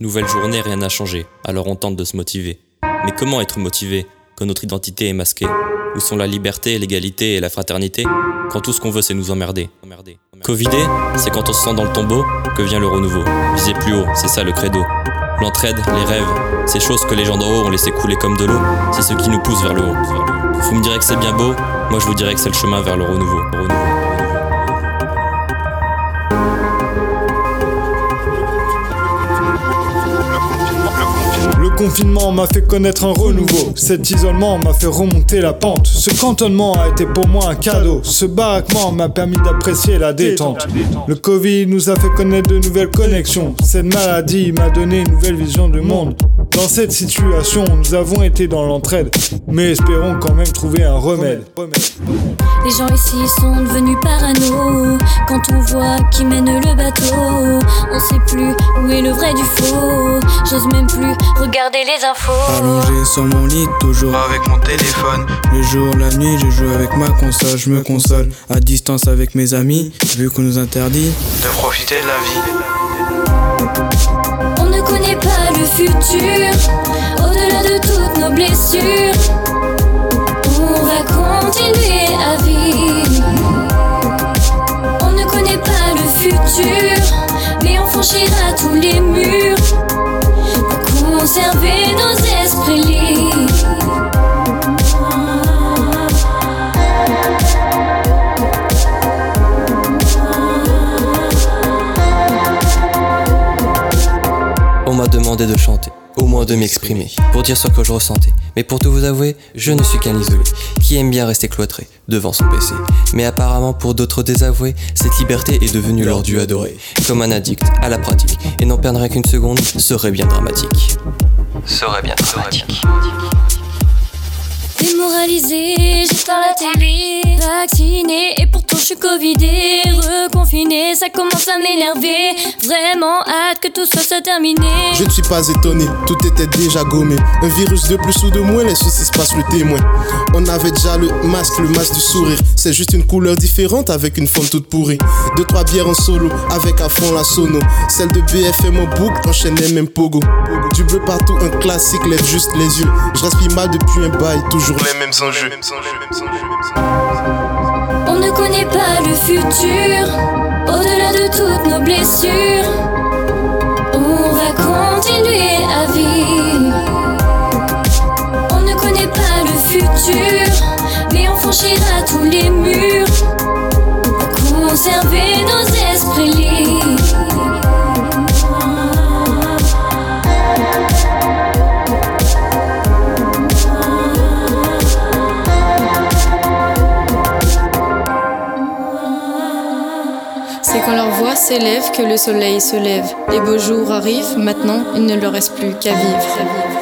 Nouvelle journée, rien n'a changé, alors on tente de se motiver. Mais comment être motivé quand notre identité est masquée? Où sont la liberté, l'égalité et la fraternité quand tout ce qu'on veut c'est nous emmerder? Covidé, c'est quand on se sent dans le tombeau que vient le renouveau. Viser plus haut, c'est ça le credo. L'entraide, les rêves, ces choses que les gens d'en haut ont laissé couler comme de l'eau, c'est ce qui nous pousse vers le haut. Vous me direz que c'est bien beau, moi je vous dirais que c'est le chemin vers le renouveau. Le confinement m'a fait connaître un renouveau. Cet isolement m'a fait remonter la pente. Ce cantonnement a été pour moi un cadeau. Ce baraquement m'a permis d'apprécier la détente. Le Covid nous a fait connaître de nouvelles connexions. Cette maladie m'a donné une nouvelle vision du monde. Dans cette situation, nous avons été dans l'entraide, mais espérons quand même trouver un remède. Les gens ici sont devenus parano. Quand on voit qui mène le bateau, on sait plus où est le vrai du faux. J'ose même plus regarder les infos. Allongé sur mon lit, toujours avec mon téléphone. Le jour, la nuit, je joue avec ma console. Je me console à distance avec mes amis, vu qu'on nous interdit de profiter de la vie. On ne connaît pas le futur, au-delà de toutes nos blessures. On va continuer à vivre. On ne connaît pas le futur, mais on franchira tous les murs pour conserver nos esprits libres. On m'a demandé de chanter, au moins de m'exprimer, pour dire ce que je ressentais. Mais pour tout vous avouer, je ne suis qu'un isolé, qui aime bien rester cloîtré devant son PC. Mais apparemment pour d'autres désavoués, cette liberté est devenue leur dieu adoré. Comme un addict à la pratique, et n'en perdre qu'une seconde serait bien dramatique. Démoralisé, j'éteins la télé. Vacciné et pourtant je suis covidé. Reconfiné, ça commence à m'énerver. Vraiment hâte que tout soit terminé. Je ne suis pas étonné, tout était déjà gommé. Un virus de plus ou de moins, les soucis se passent le témoin. On avait déjà le masque du sourire. C'est juste une couleur différente avec une forme toute pourrie. 2-3 bières en solo, avec à fond la sono. Celle de BFM en boucle, enchaînait même pogo. Du bleu partout, un classique, lève juste les yeux. Je respire mal depuis un bail, toujours les mêmes enjeux. On ne connaît pas le futur, au-delà de toutes nos blessures. On va continuer à vivre. On ne connaît pas le futur, mais on franchira tous les murs pour conserver nos esprits libres. C'est quand leur voix s'élève que le soleil se lève. Les beaux jours arrivent, maintenant il ne leur reste plus qu'à vivre.